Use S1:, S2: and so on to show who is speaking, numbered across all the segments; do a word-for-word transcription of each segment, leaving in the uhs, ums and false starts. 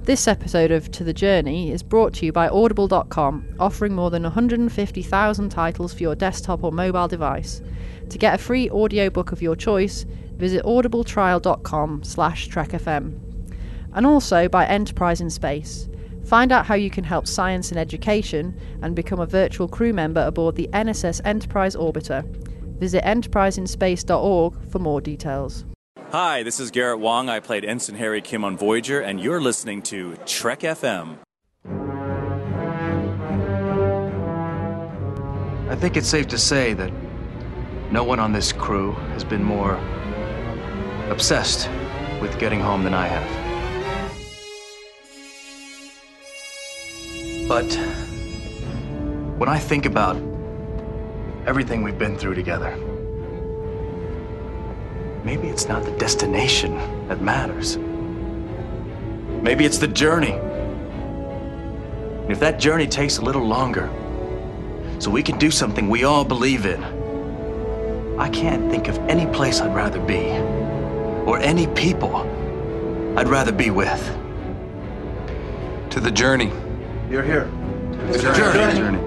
S1: This episode of To The Journey is brought to you by Audible dot com, offering more than one hundred fifty thousand titles for your desktop or mobile device. To get a free audiobook of your choice, visit audibletrial.com slash trekfm. And also by Enterprise in Space. Find out how you can help science and education and become a virtual crew member aboard the N S S Enterprise Orbiter. Visit enterprise in space dot org for more details.
S2: Hi, this is Garrett Wong. I played Ensign Harry Kim on Voyager, and you're listening to Trek F M.
S3: I think it's safe to say that no one on this crew has been more obsessed with getting home than I have. But when I think about everything we've been through together, maybe it's not the destination that matters. Maybe it's the journey. And if that journey takes a little longer, so we can do something we all believe in, I can't think of any place I'd rather be, or any people I'd rather be with.
S4: To the journey.
S3: You're here.
S4: To the journey.
S3: journey. journey.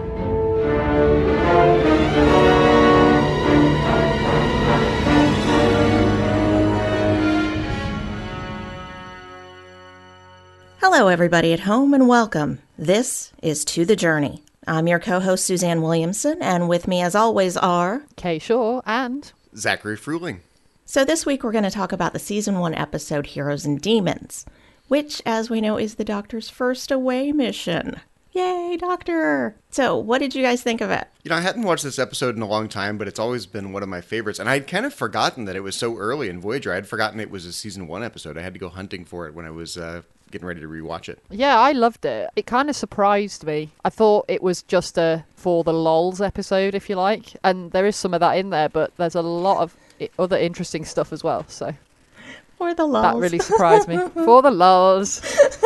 S5: Hello, everybody at home, and welcome. This is To The Journey. I'm your co-host, Suzanne Williamson, and with me, as always, are...
S1: Kay Shaw and...
S6: Zachary Fruling.
S5: So this week, we're going to talk about the Season one episode, Heroes and Demons, which, as we know, is the Doctor's first away mission. Yay, Doctor! So, what did you guys think of it?
S6: You know, I hadn't watched this episode in a long time, but it's always been one of my favorites. And I'd kind of forgotten that it was so early in Voyager. I had forgotten it was a Season one episode. I had to go hunting for it when I was uh, getting ready to rewatch it.
S1: Yeah, I loved it. It kind of surprised me. I thought it was just a for the lols episode, if you like. And there is some of that in there, but there's a lot of other interesting stuff as well. So
S5: For the lols.
S1: That really surprised me. For the lols.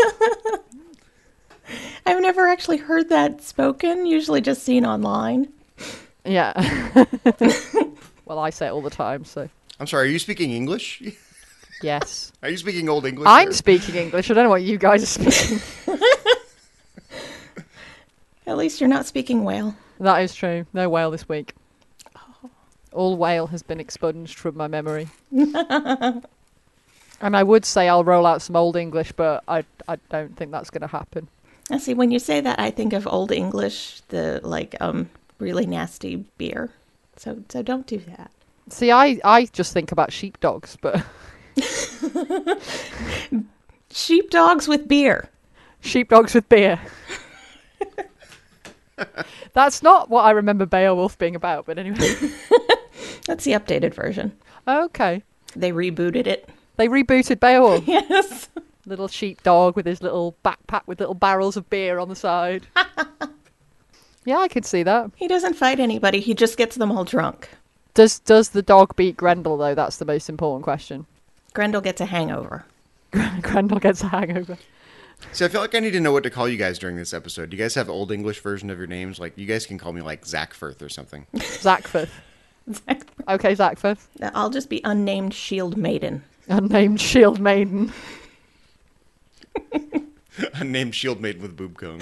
S5: I've never actually heard that spoken, usually just seen online.
S1: Yeah. Well, I say it all the time, so.
S6: I'm sorry, are you speaking English?
S1: Yes.
S6: Are you speaking Old English?
S1: I'm
S6: or?
S1: speaking English. I don't know what you guys are speaking.
S5: At least you're not speaking whale.
S1: That is true. No whale this week. Oh. All whale has been expunged from my memory. And I would say I'll roll out some Old English, but I, I don't think that's going to happen.
S5: I see, when you say that, I think of Old English, the, like, um, really nasty beer. So so don't do that.
S1: See, I, I just think about sheepdogs, but...
S5: Sheepdogs with beer.
S1: Sheepdogs with beer. That's not what I remember Beowulf being about, but anyway.
S5: That's the updated version.
S1: Okay.
S5: They rebooted it.
S1: They rebooted Beowulf.
S5: Yes.
S1: Little sheepdog with his little backpack with little barrels of beer on the side. Yeah, I could see that.
S5: He doesn't fight anybody. He just gets them all drunk.
S1: Does does the dog beat Grendel, though? That's the most important question.
S5: Grendel gets a hangover.
S1: Grendel gets a hangover.
S6: See, I feel like I need to know what to call you guys during this episode. Do you guys have Old English version of your names? Like, you guys can call me, like, Zachfirth or something.
S1: Zachfirth.
S5: Zachfirth.
S1: Okay, Zachfirth.
S5: I'll just be unnamed Shield Maiden.
S1: Unnamed Shield Maiden.
S6: Unnamed shield maiden with boob cones.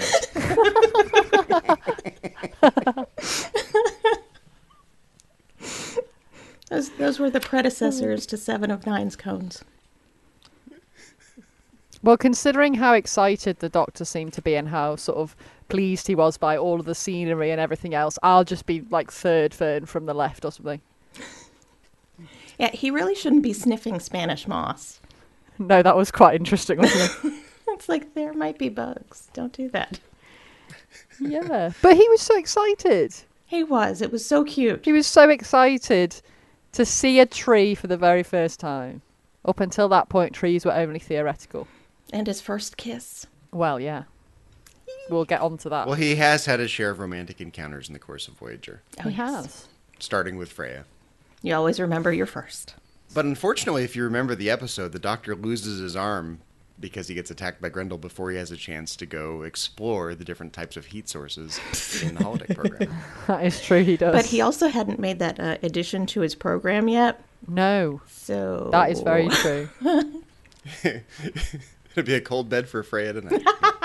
S5: those, those were the predecessors to Seven of Nine's cones.
S1: Well, considering how excited the Doctor seemed to be and how sort of pleased he was by all of the scenery and everything else, I'll just be like third fern from the left or something.
S5: Yeah, he really shouldn't be sniffing Spanish moss.
S1: No, that was quite interesting, wasn't it?
S5: It's like, there might be bugs. Don't do that.
S1: Yeah. But he was so excited.
S5: He was. It was so cute.
S1: He was so excited to see a tree for the very first time. Up until that point, trees were only theoretical.
S5: And his first kiss.
S1: Well, yeah. We'll get on to that.
S6: Well, he has had his share of romantic encounters in the course of Voyager.
S5: Oh,
S1: he
S5: yes.
S1: has.
S6: Starting with Freya.
S5: You always remember your first.
S6: But unfortunately, if you remember the episode, the Doctor loses his arm because he gets attacked by Grendel before he has a chance to go explore the different types of heat sources in the holodeck program.
S1: That is true, he does.
S5: But he also hadn't made that uh, addition to his program yet.
S1: No.
S5: So...
S1: That is very true.
S6: It'd be a cold bed for Freya tonight.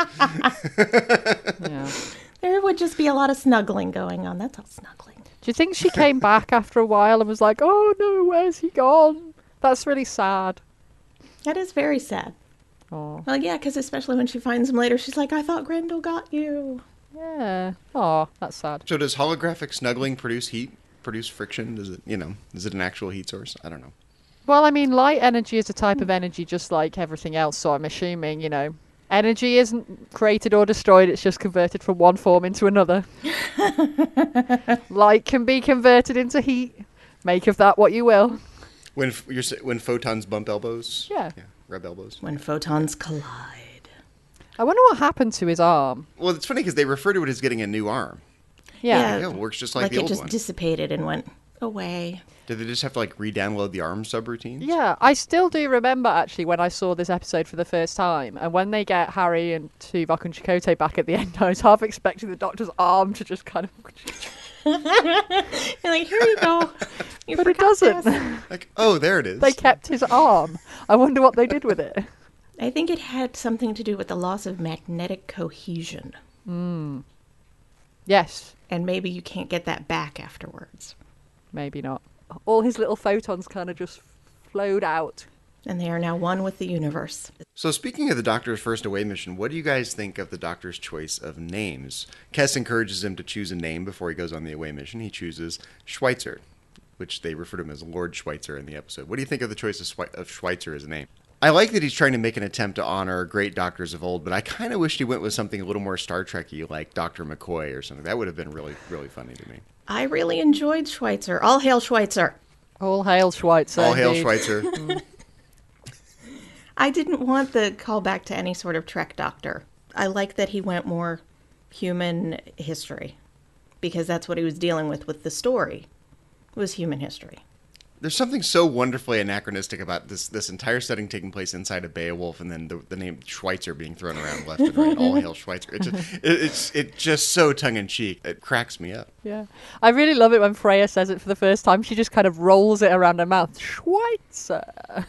S1: Yeah.
S5: There would just be a lot of snuggling going on. That's all snuggling.
S1: Do you think she came back after a while and was like, oh no, where's he gone? That's really sad.
S5: That is very sad.
S1: Oh.
S5: Well, yeah, because especially when she finds him later, she's like, I thought Grendel got you.
S1: Yeah. Oh, that's sad.
S6: So does holographic snuggling produce heat? Produce friction? Does it, you know, is it an actual heat source? I don't know.
S1: Well, I mean, light energy is a type of energy just like everything else, so I'm assuming, you know, energy isn't created or destroyed, it's just converted from one form into another. Light can be converted into heat. Make of that what you will.
S6: When f- you're s- when photons bump elbows?
S1: Yeah.
S6: Yeah, rub elbows.
S5: When photons collide.
S1: I wonder what happened to his arm.
S6: Well, it's funny because they refer to it as getting a new arm.
S1: Yeah.
S6: Yeah, it works just like,
S5: Like
S6: the
S5: it
S6: old
S5: just
S6: one.
S5: dissipated and went away.
S6: Did they just have to like re-download the arm subroutines?
S1: Yeah, I still do remember actually when I saw this episode for the first time, and when they get Harry and Tuvok and Chakotay back at the end, I was half expecting the Doctor's arm to just kind of...
S5: You're like, here you go. You
S1: But it
S5: forgot
S1: doesn't.
S5: this.
S6: Like, oh, there it is.
S1: They kept his arm. I wonder what they did with it.
S5: I think it had something to do with the loss of magnetic cohesion.
S1: Yes,
S5: And maybe you can't get that back afterwards.
S1: maybe not. All his little photons kind of just flowed out.
S5: And they are now one with the universe.
S6: So speaking of the Doctor's first away mission, what do you guys think of the Doctor's choice of names? Kes encourages him to choose a name before he goes on the away mission. He chooses Schweitzer, which they refer to him as Lord Schweitzer in the episode. What do you think of the choice of, Schwe- of Schweitzer as a name? I like that he's trying to make an attempt to honor great doctors of old, but I kind of wished he went with something a little more Star Trek-y, like Doctor McCoy or something. That would have been really, really funny to me.
S5: I really enjoyed Schweitzer. All hail Schweitzer.
S1: All hail Schweitzer.
S6: All hail
S1: indeed.
S6: Schweitzer.
S5: I didn't want the callback to any sort of Trek doctor. I like that he went more human history, because that's what he was dealing with with the story, was human history.
S6: There's something so wonderfully anachronistic about this this entire setting taking place inside of Beowulf, and then the, the name Schweitzer being thrown around left and right. All hail Schweitzer. It just, it, it's it just so tongue in cheek. It cracks me up.
S1: Yeah. I really love it when Freya says it for the first time. She just kind of rolls it around her mouth. Schweitzer.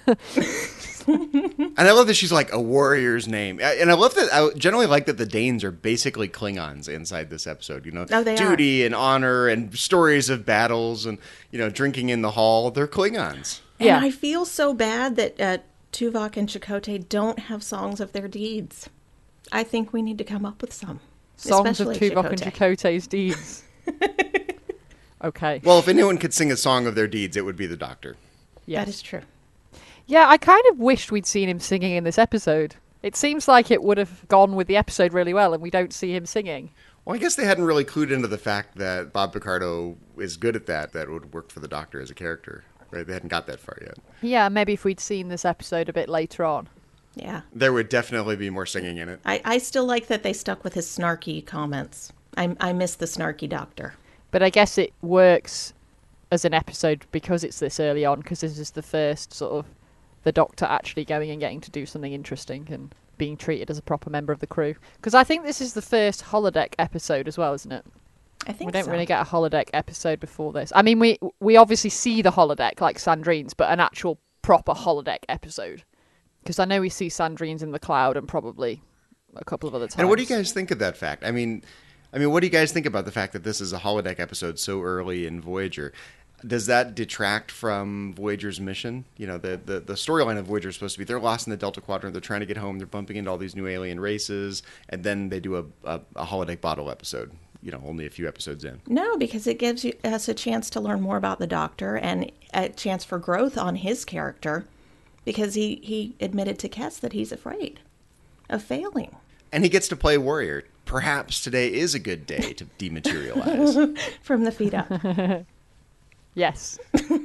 S6: And I love that she's like a warrior's name. I- And I love that. I generally like that the Danes are basically Klingons inside this episode. You know,
S5: Oh, they are.
S6: duty and honor and stories of battles and you know drinking in the hall. They're Klingons.
S5: And
S1: Yeah.
S5: I feel so bad that uh, Tuvok and Chakotay don't have songs of their deeds. I think we need to come up with some.
S1: Songs of
S5: Especially
S1: Tuvok and
S5: Chakotay.
S1: Chakotay's deeds. Okay.
S6: Well, if anyone could sing a song of their deeds, it would be the Doctor.
S1: Yes.
S5: That is true.
S1: Yeah, I kind of wished we'd seen him singing in this episode. It seems like it would have gone with the episode really well, and we don't see him singing.
S6: Well, I guess they hadn't really clued into the fact that Bob Picardo is good at that. That would work for the Doctor as a character. Right? They hadn't got that far yet.
S1: Yeah, maybe if we'd seen this episode a bit later on.
S5: Yeah.
S6: There would definitely be more singing in it.
S5: I, I still like that they stuck with his snarky comments. I, I miss the snarky doctor.
S1: But I guess it works as an episode because it's this early on, because this is the first sort of the Doctor actually going and getting to do something interesting and being treated as a proper member of the crew. Because I think this is the first holodeck episode as well, isn't it?
S5: I think
S1: We don't
S5: so.
S1: really get a holodeck episode before this. I mean, we we obviously see the holodeck like Sandrine's, but an actual proper holodeck episode. Because I know we see Sandrine's in the cloud and probably a couple of other times.
S6: And what do you guys think of that fact? I mean, I mean, what do you guys think about the fact that this is a holodeck episode so early in Voyager? Does that detract from Voyager's mission? You know, the, the, the storyline of Voyager is supposed to be they're lost in the Delta Quadrant, they're trying to get home, they're bumping into all these new alien races, and then they do a, a, a holodeck bottle episode, you know, only a few episodes in.
S5: No, because it gives you, us a chance to learn more about the Doctor and a chance for growth on his character, because he, he admitted to Kes that he's afraid of failing.
S6: And he gets to play warrior. Perhaps today is a good day to dematerialize.
S5: From the feet up.
S1: Yes.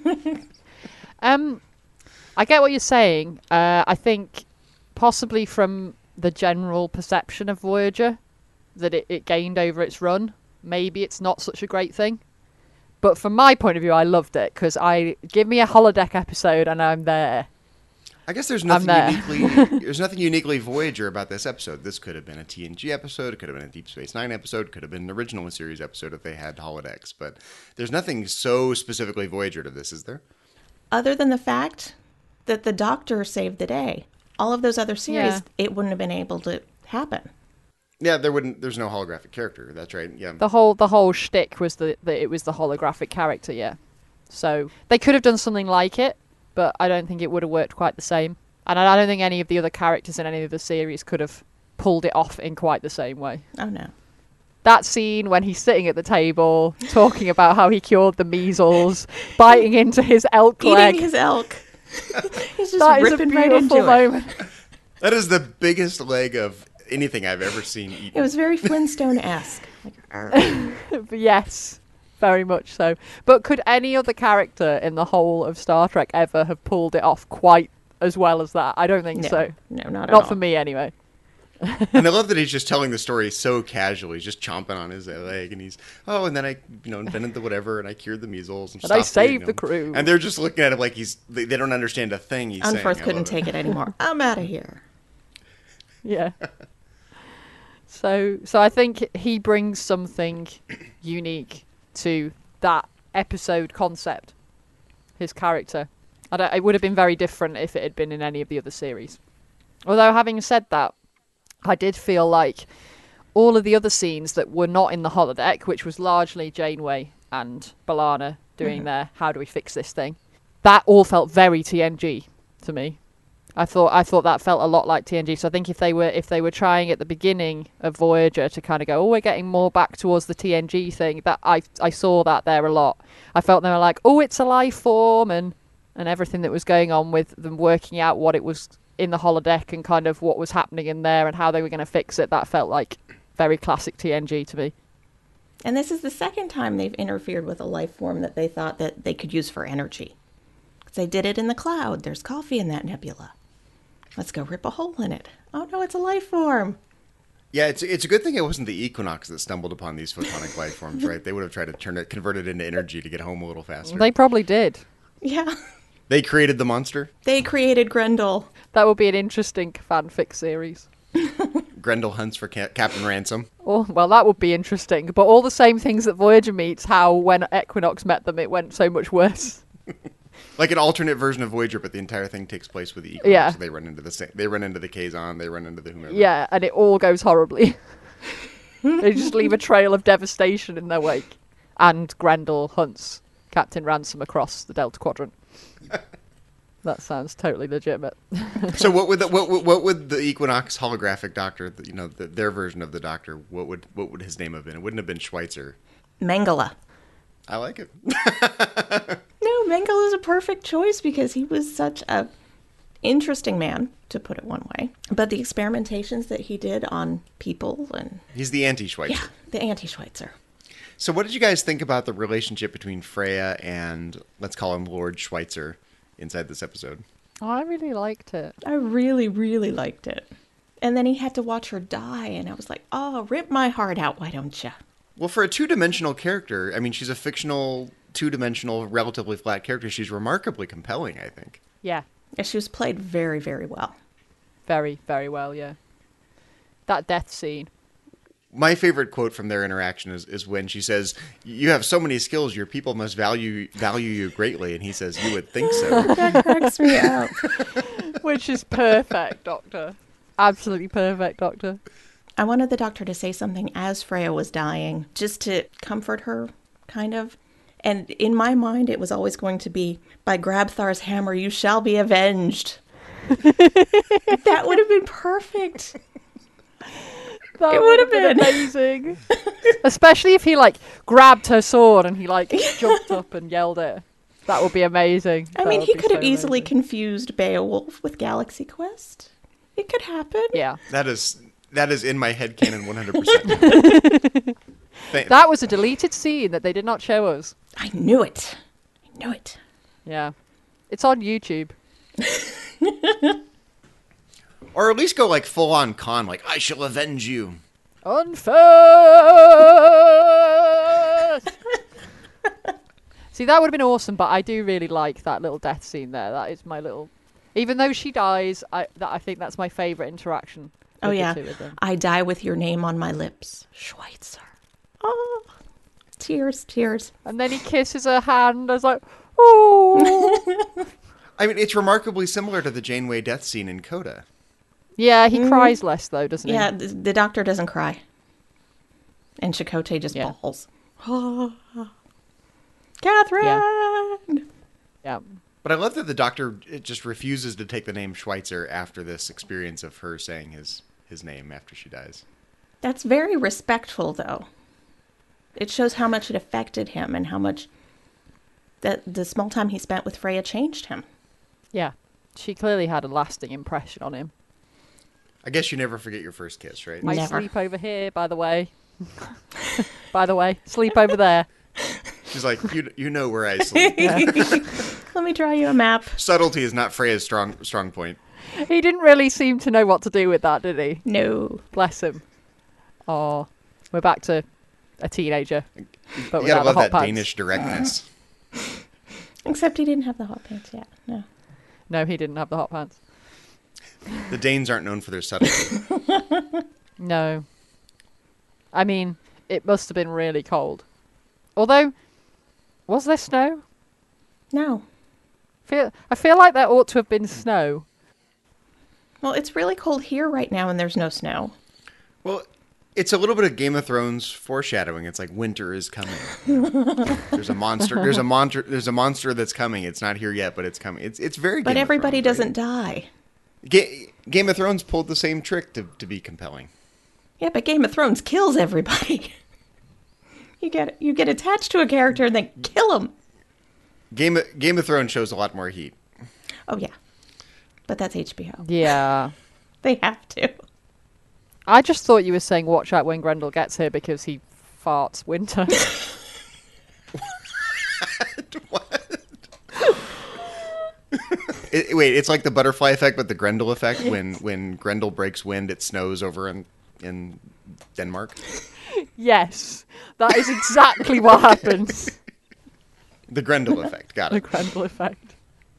S1: um, I get what you're saying. Uh, I think possibly from the general perception of Voyager that it, it gained over its run, maybe it's not such a great thing. But from my point of view, I loved it because I give me a holodeck episode and I'm there.
S6: I guess there's
S1: I'm
S6: nothing
S1: there.
S6: uniquely there's nothing uniquely Voyager about this episode. This could have been a T N G episode, it could have been a Deep Space Nine episode, it could have been an original series episode if they had holodecks. But there's nothing so specifically Voyager to this, is there?
S5: Other than the fact that the Doctor saved the day. all of those other series,
S1: Yeah.
S5: it wouldn't have been able to happen.
S6: Yeah, there wouldn't. There's no holographic character. That's right. Yeah.
S1: The whole the whole shtick was that that it was the holographic character, yeah. So they could have done something like it, but I don't think it would have worked quite the same. And I I don't think any of the other characters in any of the series could have pulled it off in quite the same way.
S5: Oh, no.
S1: That scene when he's sitting at the table talking about how he cured the measles, biting into his elk leg.
S5: Eating his elk. He's just
S1: That is a
S5: ripping right
S1: beautiful
S5: into it.
S1: moment.
S6: That is the biggest leg of anything I've ever seen eaten.
S5: It was very Flintstone-esque. Like, arr.
S1: Yes, very much so. But could any other character in the whole of Star Trek ever have pulled it off quite as well as that? I don't think
S5: No.
S1: so.
S5: No, not at
S1: Not
S5: all.
S1: for me, anyway.
S6: And I love that he's just telling the story so casually. He's just chomping on his leg, and he's, oh, and then I, you know, invented the whatever, and I cured the measles, and,
S1: And I
S6: stopped eating
S1: saved the
S6: them.
S1: crew.
S6: And they're just looking at him like he's, they, they don't understand a thing he's saying.
S5: Unforth
S6: I
S5: couldn't
S6: love
S5: take it anymore. I'm out of here.
S1: Yeah. So, so I think he brings something unique to that episode concept. His character. I don't, it would have been very different if it had been in any of the other series. Although, having said that, I did feel like all of the other scenes that were not in the holodeck, which was largely Janeway and B'Elanna doing their "How do we fix this thing," that all felt very T N G to me. I thought I thought that felt a lot like T N G. So I think if they were if they were trying at the beginning of Voyager to kind of go, oh, we're getting more back towards the T N G thing, that I I saw that there a lot. I felt they were like, oh, it's a life form, and and everything that was going on with them working out what it was in the holodeck and kind of what was happening in there and how they were going to fix it. That felt like very classic T N G to me.
S5: And this is the second time they've interfered with a life form that they thought that they could use for energy. Because they did it in the cloud. There's coffee in that nebula. Let's go rip a hole in it. Oh, no, it's a life form.
S6: Yeah, it's it's a good thing it wasn't the Equinox that stumbled upon these photonic life forms, right? They would have tried to turn it, convert it into energy to get home a little faster.
S1: They probably did.
S5: Yeah.
S6: They created the monster.
S5: They created Grendel.
S1: That would be an interesting fanfic series.
S6: Grendel hunts for Ca- Captain Ransom.
S1: Oh, well, that would be interesting. But all the same things that Voyager meets, how when Equinox met them, it went so much worse.
S6: Like an alternate version of Voyager, but the entire thing takes place with the Equinox.
S1: Yeah.
S6: So they run into the same. They run into the Kazon. They run into the whomever.
S1: Yeah, and it all goes horribly. They just leave a trail of devastation in their wake. And Grendel hunts Captain Ransom across the Delta Quadrant. That sounds totally legitimate.
S6: So what would the, what would- what would the Equinox holographic Doctor, you know, the, their version of the Doctor, what would what would his name have been? It wouldn't have been Schweitzer.
S5: Mengele.
S6: I like it.
S5: No, Mengele is a perfect choice because he was such a interesting man, to put it one way. But the experimentations that he did on people and,
S6: He's the anti-Schweitzer.
S5: yeah, the anti-Schweitzer.
S6: So what did you guys think about the relationship between Freya and, let's call him Lord Schweitzer, inside this episode?
S1: Oh, I really liked it.
S5: I really, really liked it. And then he had to watch her die, and I was like, oh, rip my heart out, why don't you?
S6: Well, for a two-dimensional character, I mean, she's a fictional, two-dimensional, relatively flat character. She's remarkably compelling, I think.
S1: Yeah,
S5: Yeah, she was played very, very well.
S1: very, very well, yeah. That death scene.
S6: My favorite quote from their interaction is, is when she says, "You have so many skills, your people must value value you greatly." And he says, "You would think so."
S5: That cracks me up.
S1: Which is perfect, Doctor. Absolutely perfect, Doctor.
S5: I wanted the doctor to say something as Freya was dying, just to comfort her, kind of. And in my mind, it was always going to be, by Grabthar's hammer, you shall be avenged. That would have been perfect.
S1: That
S5: It
S1: would
S5: would
S1: have
S5: have
S1: been
S5: been.
S1: amazing. Especially if he, like, grabbed her sword and he, like, jumped up and yelled at her. That would be amazing.
S5: I
S1: That
S5: mean,
S1: would
S5: he
S1: be
S5: could have
S1: so
S5: easily
S1: amazing.
S5: confused Beowulf with Galaxy Quest. It could happen.
S1: Yeah.
S6: That is that is in my headcanon one hundred percent. Th-
S1: That was a deleted scene that they did not show us.
S5: I knew it. I knew it.
S1: Yeah. It's on YouTube.
S6: Or at least go like full on Khan, like, "I shall avenge you."
S1: Unfirst! See, that would have been awesome, but I do really like that little death scene there. That is my little... Even though she dies, I that I think that's my favourite interaction.
S5: Oh,
S1: with the
S5: yeah.
S1: two of them.
S5: I die with your name on my lips. Schweitzer. Oh, tears, tears.
S1: And then he kisses her hand. I was like, oh.
S6: I mean, it's remarkably similar to the Janeway death scene in Coda.
S1: Yeah, he cries less, though, doesn't
S5: Yeah,
S1: he?
S5: the, the doctor doesn't cry. And Chakotay just
S1: Yeah.
S5: bawls. Catherine!
S1: Yeah.
S6: But I love that the Doctor it just refuses to take the name Schweitzer after this experience of her saying his, his name after she dies.
S5: That's very respectful, though. It shows how much it affected him and how much that the small time he spent with Freya changed him.
S1: Yeah. She clearly had a lasting impression on him.
S6: I guess you never forget your first kiss, right?
S1: I
S5: Never.
S1: sleep over here, by the way. By the way, sleep over there.
S6: She's like, you you know where I sleep.
S5: Let me draw you a map.
S6: Subtlety is not Freya's strong strong point.
S1: He didn't really seem to know what to do with that, did he?
S5: No.
S1: Bless him. Oh, we're back to a teenager. But
S6: You gotta
S1: without the
S6: love
S1: hot
S6: that
S1: pants.
S6: Danish directness.
S5: Except he didn't have the hot pants yet. No.
S1: No, he didn't have the hot pants.
S6: The Danes aren't known for their subtlety.
S1: No. I mean, it must have been really cold. Although, was there snow?
S5: No.
S1: Feel, I feel like there ought to have been snow.
S5: Well, it's really cold here right now and there's no snow.
S6: Well, it's a little bit of Game of Thrones foreshadowing. It's like winter is coming. There's a monster. There's a monster. There's a monster that's coming. It's not here yet, but it's coming. It's it's very.
S5: But
S6: Game of
S5: everybody
S6: Thrones,
S5: doesn't
S6: right?
S5: die.
S6: Ga- Game of Thrones pulled the same trick to to be compelling.
S5: Yeah, but Game of Thrones kills everybody. you get you get attached to a character and then kill him.
S6: Game of, Game of Thrones shows a lot more heat.
S5: Oh yeah, but that's H B O.
S1: Yeah.
S5: They have to.
S1: I just thought you were saying watch out when Grendel gets here because he farts winter.
S6: It, wait, it's like the butterfly effect, but the Grendel effect. When when Grendel breaks wind, it snows over in in Denmark.
S1: Yes. That is exactly what happens.
S6: The Grendel effect. Got
S1: The
S6: it.
S1: Grendel effect.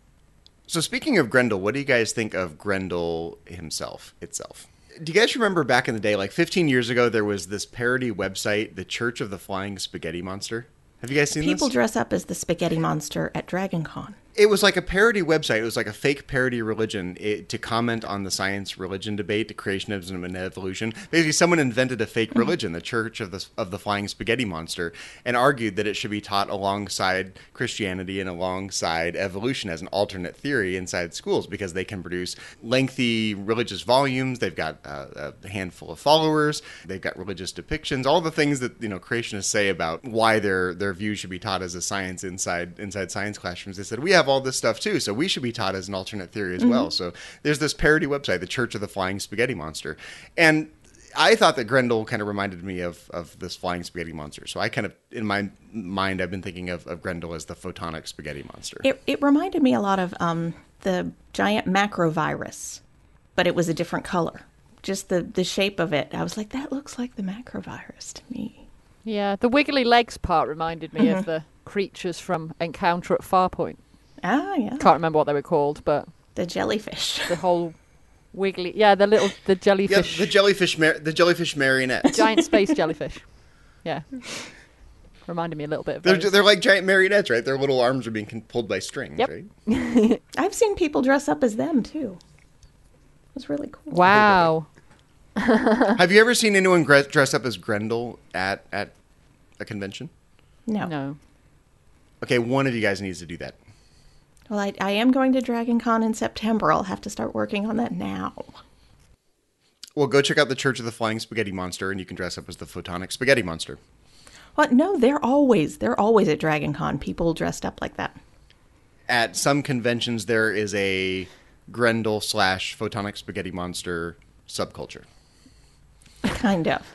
S6: So speaking of Grendel, what do you guys think of Grendel himself itself? Do you guys remember back in the day, like fifteen years ago, there was this parody website, The Church of the Flying Spaghetti Monster? Have you guys seen
S5: People
S6: this?
S5: dress up as the spaghetti monster at Dragon Con.
S6: It was like a parody website. It was like a fake parody religion it, to comment on the science-religion debate, to creationism and evolution. Basically, someone invented a fake religion, the Church of the of the Flying Spaghetti Monster, and argued that it should be taught alongside Christianity and alongside evolution as an alternate theory inside schools because they can produce lengthy religious volumes. They've got uh, a handful of followers. They've got religious depictions. All the things that you know creationists say about why their their views should be taught as a science inside inside science classrooms. They said we have all this stuff too, so we should be taught as an alternate theory as well. So there's this parody website, the Church of the Flying Spaghetti Monster, and I thought that Grendel kind of reminded me of of this flying spaghetti monster. So I kind of, in my mind, I've been thinking of, of Grendel as the photonic spaghetti monster.
S5: It it reminded me a lot of um the giant macrovirus, but it was a different color. Just the the shape of it, I was like, that looks like the macrovirus to me.
S1: Yeah, the wiggly legs part reminded me of the creatures from Encounter at Farpoint.
S5: Ah, yeah,
S1: Can't remember what they were called, but
S5: the jellyfish.
S1: the whole wiggly... Yeah, the little... The
S6: Yeah,
S1: jellyfish...
S6: the jellyfish, mar- the jellyfish marionettes.
S1: giant space jellyfish. Yeah. Reminded me a little bit of
S6: They're
S1: those.
S6: they're like giant marionettes, right? Their little arms are being con- pulled by strings,
S1: Yep.
S6: right?
S5: I've seen people dress up as them too. It was really cool.
S1: Wow.
S6: Have you ever seen anyone gre- dress up as Grendel at at a convention?
S5: No.
S1: No.
S6: Okay, one of you guys needs to do that.
S5: Well, I, I am going to Dragon Con in September. I'll have to start working on that now.
S6: Well, go check out the Church of the Flying Spaghetti Monster, and you can dress up as the photonic spaghetti monster.
S5: What? No, they're always they're always at Dragon Con. People dressed up like that.
S6: At some conventions, there is a Grendel slash photonic spaghetti monster subculture.
S5: Kind of.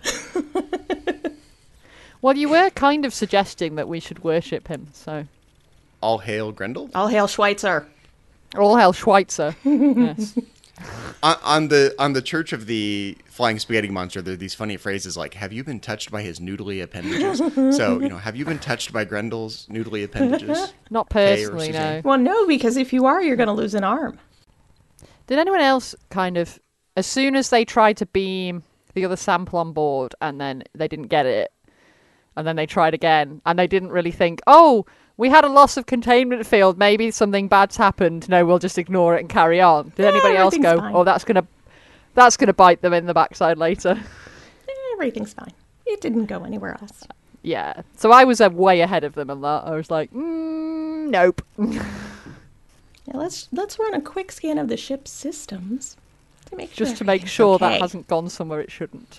S1: Well, you were kind of suggesting that we should worship him, so...
S6: All hail Grendel.
S5: All hail Schweitzer.
S1: All hail Schweitzer. Yes.
S6: on, on the on the Church of the Flying Spaghetti Monster, there are these funny phrases like, "Have you been touched by his noodly appendages?" So, you know, have you been touched by Grendel's noodly appendages?
S1: Not
S6: Hey, or
S1: personally, no.
S6: Suzanne.
S5: Well, no, because if you are, you're going to lose an arm.
S1: Did anyone else kind of... As soon as they tried to beam the other sample on board and then they didn't get it, and then they tried again, and they didn't really think, oh, we had a loss of containment field. Maybe something bad's happened. No, we'll just ignore it and carry on. Did
S5: Yeah,
S1: anybody else
S5: everything's
S1: go,
S5: fine.
S1: oh, that's gonna, that's gonna bite them in the backside later?
S5: Everything's fine. It didn't go anywhere else.
S1: Yeah. So I was uh, way ahead of them on that. I was like, mm, nope.
S5: Yeah, let's let's run a quick scan of the ship's systems to make sure
S1: Just to make
S5: everything's
S1: sure
S5: okay.
S1: that hasn't gone somewhere it shouldn't.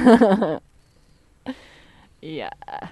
S1: Yeah.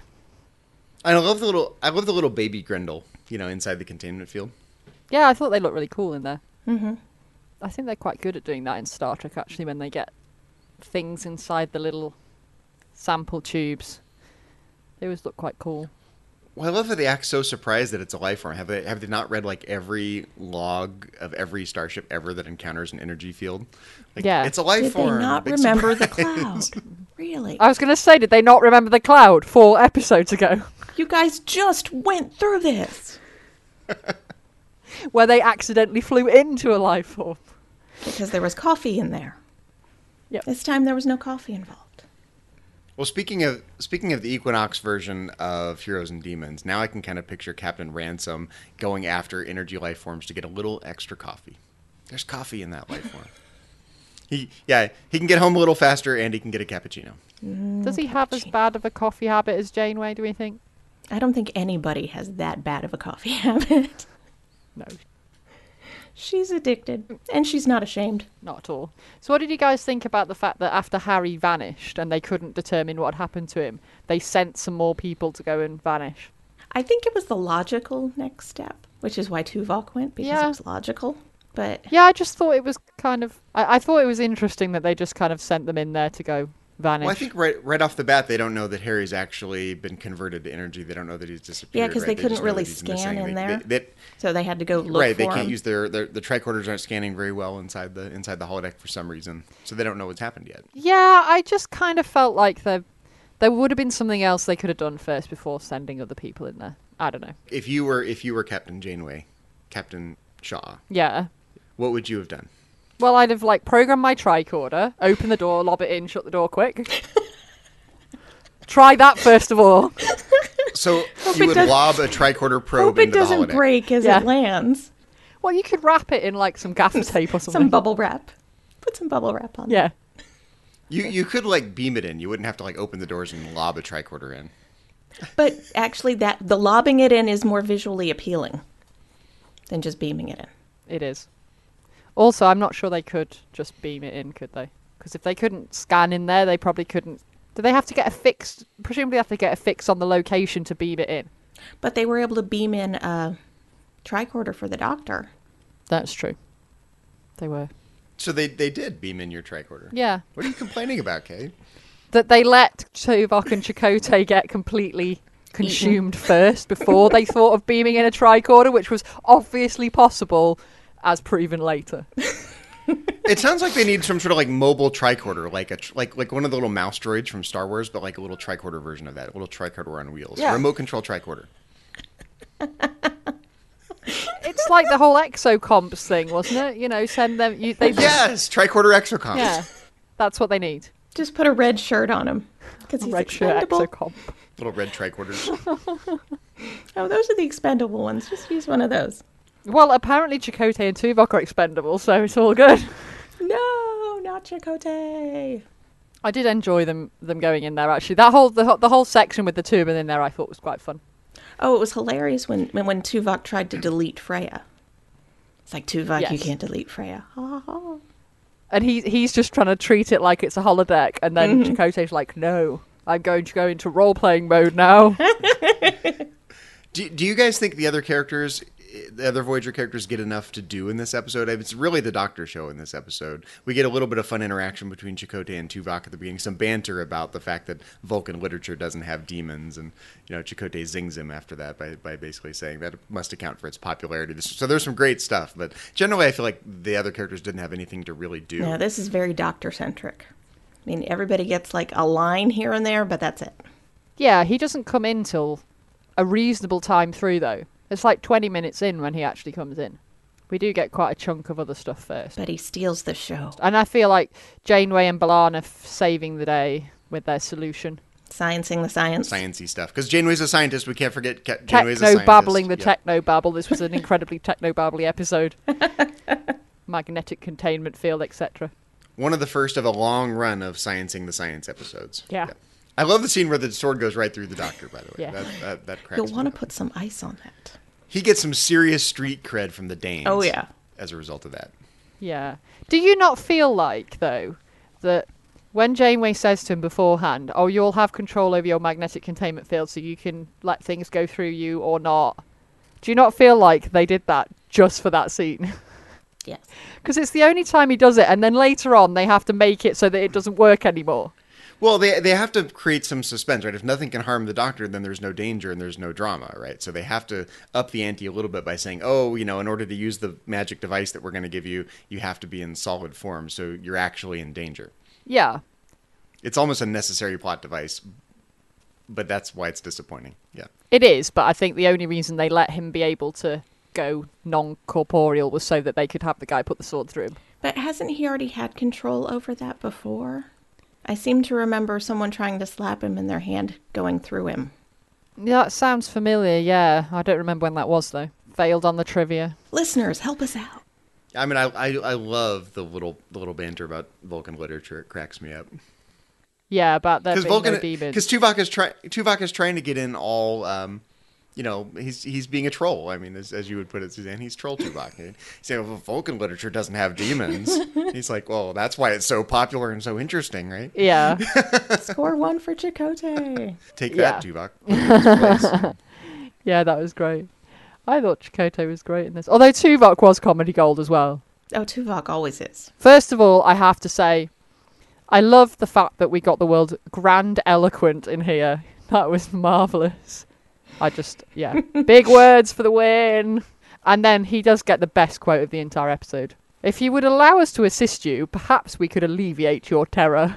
S6: I love the little. I love the little baby Grendel. You know, inside the containment field.
S1: Yeah, I thought they looked really cool in there.
S5: Mm-hmm.
S1: I think they're quite good at doing that in Star Trek, actually, when they get things inside the little sample tubes. They always look quite cool.
S6: Well, I love that they act so surprised that it's a life form. Have they have they not read like every log of every starship ever that encounters an energy field? Like,
S1: Yeah.
S6: it's a life
S5: Did
S6: form.
S5: they not
S6: Big
S5: remember the
S6: surprise.
S5: cloud? Really?
S1: I was going to say, did they not remember the cloud four episodes ago?
S5: You guys just went through this.
S1: Where they accidentally flew into a life form.
S5: Because there was coffee in there.
S1: Yep.
S5: This time there was no coffee involved.
S6: Well, speaking of speaking of the Equinox version of Heroes and Demons, now I can kind of picture Captain Ransom going after energy life forms to get a little extra coffee. There's coffee in that life form. He, yeah, he can get home a little faster, and he can get a cappuccino.
S1: Does he have as
S5: cappuccino.
S1: bad of a coffee habit as Janeway, do we think?
S5: I don't think anybody has that bad of a coffee habit.
S1: No,
S5: She's addicted, and she's not ashamed.
S1: not at all. So what did you guys think about the fact that after Harry vanished and they couldn't determine what had happened to him, they sent some more people to go and vanish?
S5: I think it was the logical next step, which is why Tuvok went, because
S1: Yeah.
S5: it was logical. But
S1: Yeah, I just thought it was kind of... I, I thought it was interesting that they just kind of sent them in there to go vanish.
S6: Well, I think right right off the bat, they don't know that Harry's actually been converted to energy. They don't know that he's disappeared.
S5: Yeah, 'cause
S6: right?
S5: they
S6: just
S5: couldn't
S6: know
S5: really
S6: that he's
S5: scan
S6: missing.
S5: in
S6: They-
S5: there.
S6: they- they-
S5: so they had to go look
S6: right,
S5: for
S6: they can't
S5: him.
S6: use their, their the tricorders aren't scanning very well inside the inside the holodeck for some reason, so they don't know what's happened yet.
S1: Yeah, I just kind of felt like there, there would have been something else they could have done first before sending other people in there. I don't know.
S6: If you were if you were Captain Janeway, Captain Shaw,
S1: Yeah.
S6: what would you have done?
S1: Well, I'd have, like, programmed my tricorder, open the door, lob it in, shut the door quick. Try that first of all.
S6: So
S5: Hope
S6: you
S5: it
S6: would
S5: does-
S6: lob a tricorder probe
S5: Hope it
S6: into the
S5: doesn't
S6: holodeck.
S5: break as
S1: Yeah.
S5: it lands.
S1: Well, you could wrap it in, like, some gaffer tape or something.
S5: Some bubble wrap. Put some bubble wrap on.
S1: Yeah.
S6: You you could like beam it in. You wouldn't have to like open the doors and lob a tricorder in.
S5: But actually, that the lobbing it in is more visually appealing than just beaming it in.
S1: It is. Also, I'm not sure they could just beam it in, could they? Because if they couldn't scan in there, they probably couldn't... Do they have to get a fix? Presumably have to get a fix on the location to beam it in.
S5: But they were able to beam in a tricorder for the doctor.
S1: That's true. They were.
S6: So they they did beam in your tricorder.
S1: Yeah.
S6: What are you complaining about, Kay?
S1: That they let Tuvok and Chakotay get completely consumed first before they thought of beaming in a tricorder, which was obviously possible, as proven later.
S6: It sounds like they need some sort of like mobile tricorder, like a tr- like like one of the little mouse droids from Star Wars, but like a little tricorder version of that, a little tricorder on wheels,
S1: Yeah.
S6: remote control tricorder.
S1: It's like the whole exocomps thing, wasn't it? You know, send them... You, they,
S6: Yes, tricorder exocomps.
S1: Yeah. That's what they need.
S5: Just put a red shirt on him. Because he's
S1: Red shirt
S5: expendable.
S1: exocomp.
S6: Little red tricorders.
S5: Oh, those are the expendable ones. Just use one of those.
S1: Well, apparently Chakotay and Tuvok are expendable, so it's all good.
S5: No, not Chakotay.
S1: I did enjoy them them going in there, actually. That whole the, whole- the whole section with the two of them in there I thought was quite fun.
S5: Oh, it was hilarious when when, when Tuvok tried to delete Freya. It's like, Tuvok, you
S1: Yes.
S5: can't delete Freya. Ha, ha.
S1: And he he's just trying to treat it like it's a holodeck, and then Chakotay's like, no, I'm going to go into role-playing mode now.
S6: do do you guys think the other characters, the other Voyager characters, get enough to do in this episode? I mean, it's really the Doctor show in this episode. We get a little bit of fun interaction between Chakotay and Tuvok at the beginning, some banter about the fact that Vulcan literature doesn't have demons, and you know Chakotay zings him after that by, by basically saying that it must account for its popularity. So there's some great stuff, but generally I feel like the other characters didn't have anything to really do.
S5: No, this is very Doctor-centric. I mean, everybody gets like a line here and there, but that's it.
S1: Yeah, he doesn't come in till a reasonable time through, though. It's like twenty minutes in when he actually comes in. We do get quite a chunk of other stuff first.
S5: But he steals the show.
S1: And I feel like Janeway and B'Elanna f- saving the day with their solution.
S5: Sciencing the science.
S6: Sciencey stuff. Because Janeway's a scientist. We can't forget Ca- Janeway's a scientist.
S1: Techno-babbling the
S6: Yep.
S1: techno-babble. This was an incredibly techno-babbly episode. Magnetic containment field, et cetera.
S6: One of the first of a long run of Sciencing the Science episodes.
S1: Yeah.
S6: I love the scene where the sword goes right through the Doctor, by the way.
S1: Yeah.
S6: That, that, that cracks
S5: You'll
S6: me
S5: want
S6: up.
S5: to put some ice on that.
S6: He gets some serious street cred from the Danes.
S5: Oh, yeah.
S6: As a result of that.
S1: Yeah. Do you not feel like, though, that when Janeway says to him beforehand, oh, you'll have control over your magnetic containment field so you can let things go through you or not, do you not feel like they did that just for that scene?
S5: Yes.
S1: Because it's the only time he does it, and then later on they have to make it so that it doesn't work anymore.
S6: Well, they they have to create some suspense, right? If nothing can harm the Doctor, then there's no danger and there's no drama, right? So they have to up the ante a little bit by saying, oh, you know, in order to use the magic device that we're going to give you, you have to be in solid form, so you're actually in danger.
S1: Yeah.
S6: It's almost a necessary plot device, but that's why it's disappointing. Yeah.
S1: It is, but I think the only reason they let him be able to go non-corporeal was so that they could have the guy put the sword through him.
S5: But hasn't he already had control over that before? I seem to remember someone trying to slap him and their hand going through him.
S1: Yeah, that sounds familiar, yeah. I don't remember when that was, though. Failed on the trivia.
S5: Listeners, help us out.
S6: I mean, I, I I love the little the little banter about Vulcan literature. It cracks me up.
S1: Yeah, about there
S6: Because
S1: being
S6: Vulcan,
S1: no demons.
S6: because Tuvok is trying Tuvok is trying to get in all, um, you know, he's he's being a troll. I mean, as, as you would put it, Suzanne, he's troll Tuvok. He's saying, well, Vulcan literature doesn't have demons. He's like, well, that's why it's so popular and so interesting, right?
S1: Yeah.
S5: Score one for Chakotay.
S6: Take
S1: Yeah.
S6: that, Tuvok.
S1: Yeah, that was great. I thought Chakotay was great in this. Although Tuvok was comedy gold as well.
S5: Oh, Tuvok always is.
S1: First of all, I have to say, I love the fact that we got the word grandiloquent in here. That was marvellous. I just, yeah. Big words for the win. And then he does get the best quote of the entire episode. If you would allow us to assist you, perhaps we could alleviate your terror.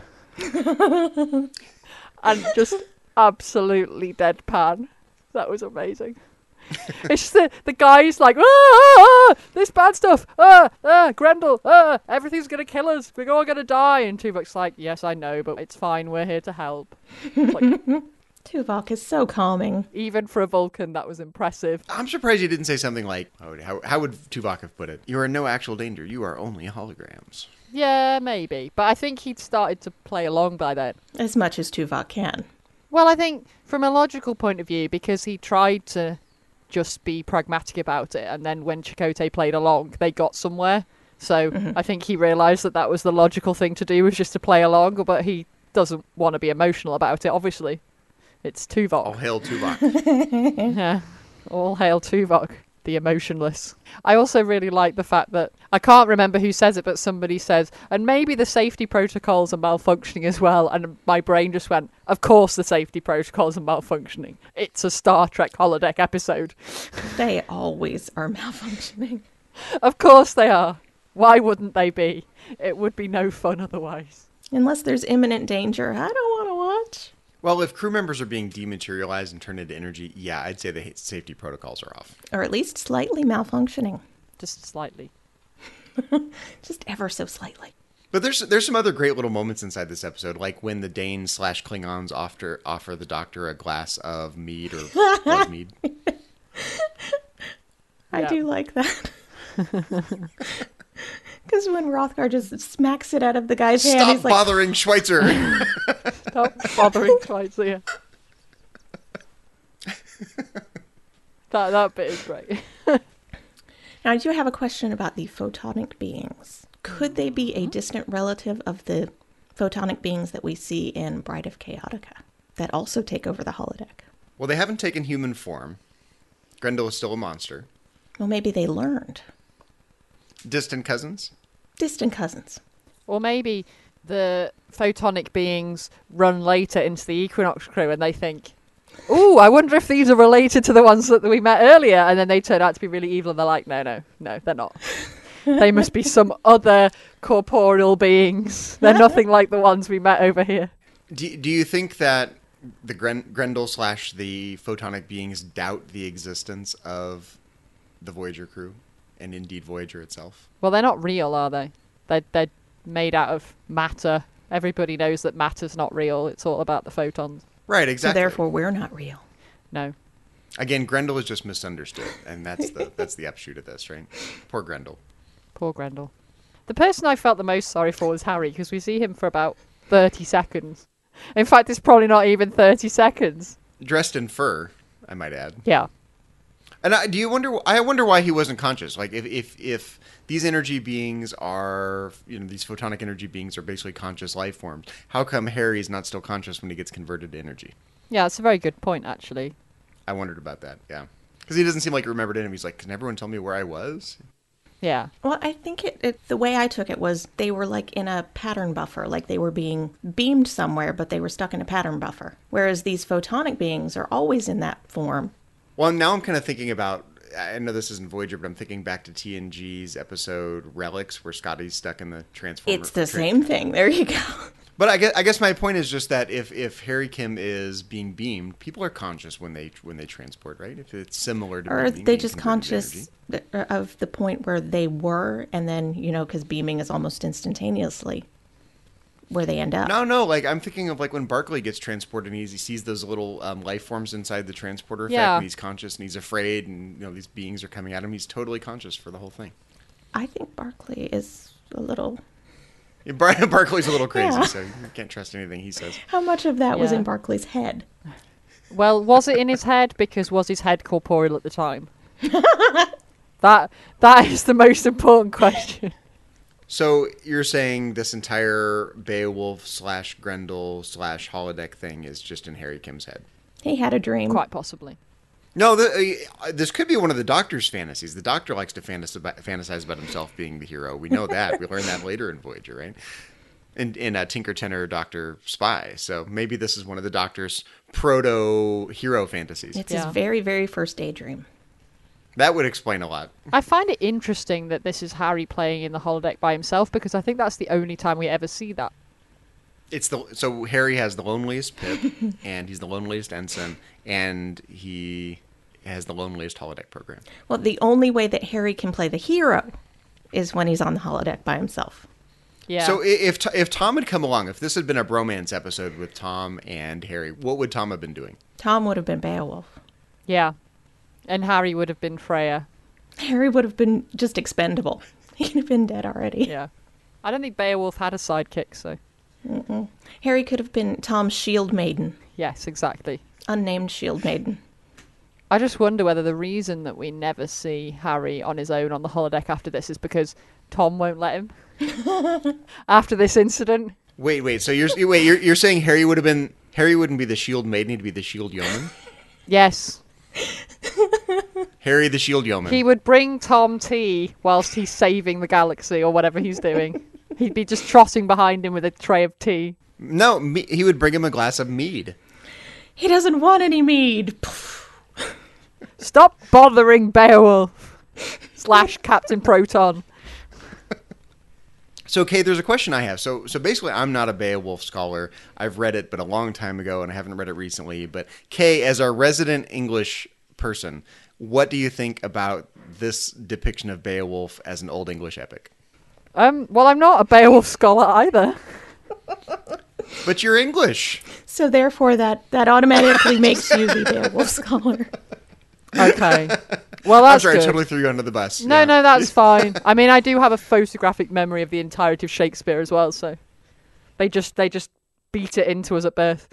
S1: And just absolutely deadpan. That was amazing. It's just the, the guy's like, ah, ah, ah, this bad stuff, ah, ah, Grendel, ah, everything's going to kill us, we're all going to die. And Tuvok's like, yes, I know, but it's fine, we're here to help. It's like,
S5: Tuvok is so calming.
S1: even for a Vulcan, that was impressive.
S6: I'm surprised you didn't say something like, how, how, how would Tuvok have put it? You are in no actual danger. You are only holograms.
S1: Yeah, maybe. But I think he'd started to play along by then.
S5: As much as Tuvok can.
S1: Well, I think from a logical point of view, because he tried to just be pragmatic about it, and then when Chakotay played along, they got somewhere. So
S5: Mm-hmm.
S1: I think he realised that that was the logical thing to do, was just to play along, but he doesn't want to be emotional about it, obviously. It's Tuvok.
S6: All hail Tuvok.
S1: Yeah. All hail Tuvok, the emotionless. I also really like the fact that, I can't remember who says it, but somebody says, and maybe the safety protocols are malfunctioning as well. And my brain just went, of course the safety protocols are malfunctioning. It's a Star Trek holodeck episode.
S5: They always are malfunctioning.
S1: Of course they are. Why wouldn't they be? It would be no fun otherwise.
S5: Unless there's imminent danger, I don't want to watch.
S6: Well, if crew members are being dematerialized and turned into energy, yeah, I'd say the safety protocols are off.
S5: Or at least slightly malfunctioning.
S1: Just slightly.
S5: Just ever so slightly.
S6: But there's there's some other great little moments inside this episode, like when the Danes slash Klingons offer offer the Doctor a glass of mead or blood mead.
S5: I
S1: Yeah.
S5: do like that. Because when Rothgar just smacks it out of the guy's hand,
S6: Stop
S5: he's like,
S6: bothering Schweitzer.
S1: Stop bothering Schweitzer. that, that bit is great.
S5: Now, I do have a question about the photonic beings. Could they be a distant relative of the photonic beings that we see in Bride of Chaotica that also take over the holodeck?
S6: Well, they haven't taken human form. Grendel is still a monster.
S5: Well, maybe they learned.
S6: Distant cousins?
S5: Distant cousins.
S1: Or maybe the photonic beings run later into the Equinox crew and they think, ooh, I wonder if these are related to the ones that we met earlier. And then they turn out to be really evil and they're like, no, no, no, they're not. They must be some other corporeal beings. They're nothing like the ones we met over here.
S6: Do, do you think that the Gren- Grendel slash the photonic beings doubt the existence of the Voyager crew and indeed Voyager itself?
S1: Well, they're not real, are they? They're, they're made out of matter. Everybody knows that matter's not real. It's all about the photons.
S6: Right,
S5: So
S6: exactly.
S5: therefore, we're not real.
S1: No.
S6: Again, Grendel is just misunderstood, and that's the that's the upshoot of this, right? Poor Grendel.
S1: Poor Grendel. The person I felt the most sorry for was Harry, because we see him for about thirty seconds. In fact, it's probably not even thirty seconds.
S6: Dressed in fur, I might add.
S1: Yeah.
S6: And I, do you wonder? I wonder why he wasn't conscious. Like, if, if if these energy beings are, you know, these photonic energy beings are basically conscious life forms, how come Harry is not still conscious when he gets converted to energy?
S1: Yeah, it's a very good point, actually.
S6: I wondered about that. Yeah, because he doesn't seem like he remembered it. He's like, can everyone tell me where I was?
S1: Yeah.
S5: Well, I think it, it the way I took it was they were like in a pattern buffer, like they were being beamed somewhere, but they were stuck in a pattern buffer. Whereas these photonic beings are always in that form.
S6: Well, now I'm kind of thinking about, I know this isn't Voyager, but I'm thinking back to T N G's episode Relics, where Scotty's stuck in the transformer.
S5: It's the
S6: tra-
S5: same thing. There you go.
S6: But I guess, I guess my point is just that if, if Harry Kim is being beamed, people are conscious when they when they transport, right? If it's similar to
S5: Or
S6: being,
S5: they
S6: being
S5: just
S6: converted to
S5: conscious
S6: energy.
S5: th- of the point where they were, and then, you know, because beaming is almost instantaneously where they end up.
S6: No, no, like I'm thinking of like when Barclay gets transported and he's, he sees those little um, life forms inside the transporter effect,
S1: Yeah.
S6: and he's conscious and he's afraid, and you know these beings are coming at him. He's totally conscious for the whole thing.
S5: I think Barclay is a little...
S6: Yeah, Bar- Barclay's a little crazy,
S5: Yeah.
S6: so you can't trust anything he says.
S5: How much of that was
S1: Yeah.
S5: in Barclay's head?
S1: Well, was it in his head? Because was his head corporeal at the time? that That is the most important question.
S6: So you're saying this entire Beowulf slash Grendel slash holodeck thing is just in Harry Kim's head?
S5: He had a dream.
S1: Quite possibly.
S6: No, the, uh, this could be one of the Doctor's fantasies. The Doctor likes to fantas- about, fantasize about himself being the hero. We know that. We learn that later in Voyager, right? In, in uh, Tinker Tenor Doctor Spy. So maybe this is one of the Doctor's proto-hero fantasies.
S5: It's
S1: Yeah.
S5: his very, very first daydream.
S6: That would explain a lot.
S1: I find it interesting that this is Harry playing in the holodeck by himself, because I think that's the only time we ever see that.
S6: It's the so Harry has the loneliest Pip, and he's the loneliest ensign, and he has the loneliest holodeck program.
S5: Well, the only way that Harry can play the hero is when he's on the holodeck by himself.
S1: Yeah.
S6: So i- if T- if Tom had come along, if this had been a bromance episode with Tom and Harry, what would Tom have been doing?
S5: Tom would have been Beowulf.
S1: Yeah. And Harry would have been Freya.
S5: Harry would have been just expendable. He'd have been dead already.
S1: Yeah. I don't think Beowulf had a sidekick, so...
S5: Harry could have been Tom's shield maiden.
S1: Yes, exactly.
S5: Unnamed shield maiden.
S1: I just wonder whether the reason that we never see Harry on his own on the holodeck after this is because Tom won't let him. After this incident.
S6: Wait, wait. So you're you- wait, you're you're saying Harry would have been Harry wouldn't be the shield maiden, he'd be the shield yeoman?
S1: Yes.
S6: Harry the shield yeoman.
S1: He would bring Tom tea whilst he's saving the galaxy or whatever he's doing. He'd be just trotting behind him with a tray of tea.
S6: No, me, he would bring him a glass of mead.
S5: He doesn't want any mead.
S1: Stop bothering Beowulf! Slash Captain Proton.
S6: So, Kay, there's a question I have. So, so basically, I'm not a Beowulf scholar. I've read it, but a long time ago, and I haven't read it recently. But, Kay, as our resident English person, what do you think about this depiction of Beowulf as an Old English epic?
S1: Um, well, I'm not a Beowulf scholar either.
S6: But you're English.
S5: So therefore that, that automatically makes you the Beowulf scholar.
S1: Okay. Well,
S6: I'm
S1: that's
S6: sorry,
S1: good.
S6: I totally threw you under the bus.
S1: No,
S6: Yeah.
S1: no, that's fine. I mean, I do have a photographic memory of the entirety of Shakespeare as well, so they just they just beat it into us at birth.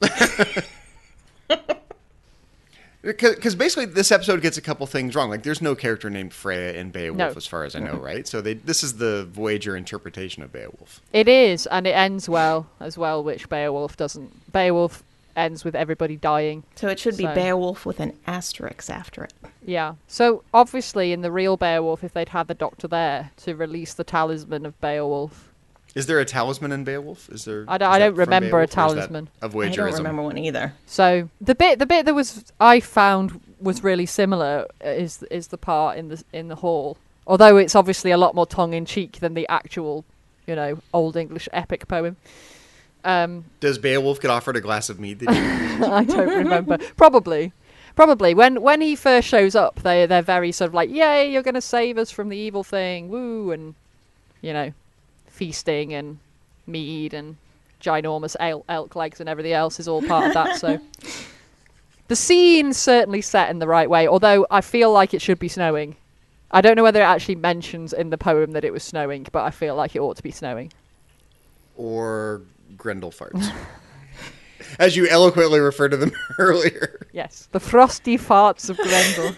S6: Because basically, this episode gets a couple things wrong. Like, there's no character named Freya in Beowulf,
S1: No.
S6: as far as I know, right? So they, this is the Voyager interpretation of Beowulf.
S1: It is, and it ends well as well, which Beowulf doesn't. Beowulf ends with everybody dying.
S5: So it should be
S1: So-
S5: Beowulf with an asterisk after it.
S1: Yeah. So obviously, in the real Beowulf, if they'd had the Doctor there to release the talisman of Beowulf,
S6: Is there a talisman in Beowulf? Is there?
S1: I don't-
S6: is
S1: I
S6: that
S1: don't
S6: from
S1: remember a
S6: Beowulf, or is that
S1: talisman.
S6: A
S5: I
S6: Voyagerism.
S5: don't remember one either.
S1: so the bit the bit that was I found was really similar is is the part in the in the hall. Although it's obviously a lot more tongue in cheek than the actual, you know, Old English epic poem. Um,
S6: Does Beowulf get offered a glass of mead? That he-
S1: I don't remember. Probably. Probably. When when he first shows up, they they're very sort of like, yay, you're going to save us from the evil thing, woo, and, you know, feasting and mead and ginormous el- elk legs and everything else is all part of that. So the scene's certainly set in the right way, although I feel like it should be snowing. I don't know whether it actually mentions in the poem that it was snowing, but I feel like it ought to be snowing.
S6: Or Grendel farts. As you eloquently referred to them earlier.
S1: Yes, the frosty farts of Grendel.